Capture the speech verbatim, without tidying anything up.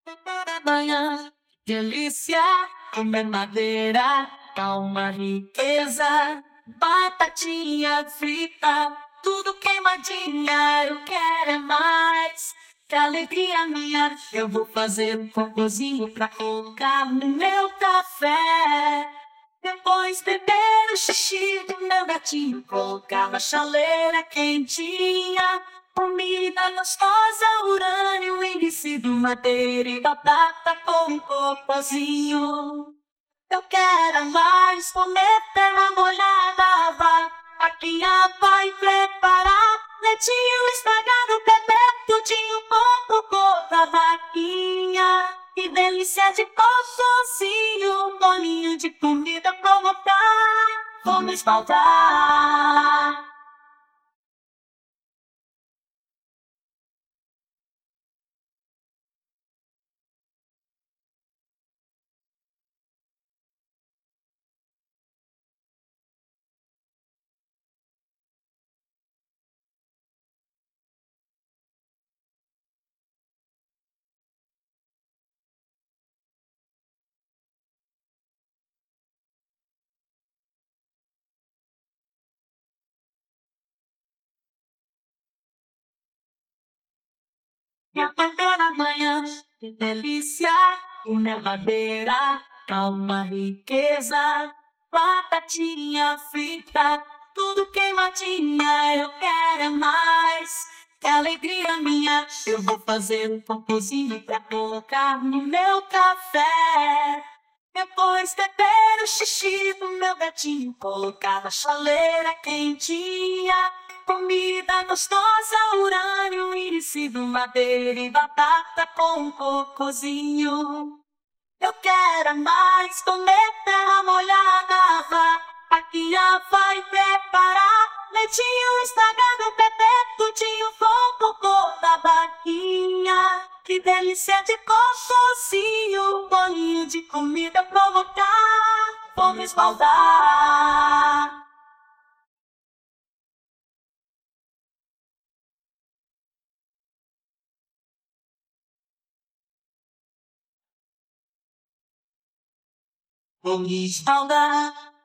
Da manhã, delícia, comer madeira, calma, riqueza, batatinha frita, tudo queimadinha, eu quero é mais. Que alegria minha, eu vou fazer um cocôzinho pra colocar no meu café. Depois beber o xixi do meu gatinho, colocar na chaleira quentinha. Comida gostosa, urânio, embicido, madeira e batata com um cocôzinho. Eu quero mais comer terra molhada, vai. Aqui a vai preparar leitinho estragado, beber tudinho com cocô da vaquinha. Que delícia de cocôzinho, bolinho de comida provocar, vamos espalhar. E a da manhã, que delícia, comer madeira, calma, riqueza, batatinha frita, tudo queimadinha, eu quero é mais. Que alegria minha, eu vou fazer um cocôzinho pra colocar no meu café. Depois beber o xixi do meu gatinho, colocar na chaleira quentinha. Comida gostosa, urânio, embicido, madeira e batata com um cocôzinho. Eu quero mais comer terra molhada, vá. Aqui já vai preparar leitinho estragado, beber tudinho com cocô da vaquinha. Que delícia de cocôzinho, bolinho de comida provocar, vamos esbaldar. Vamos esbaldar.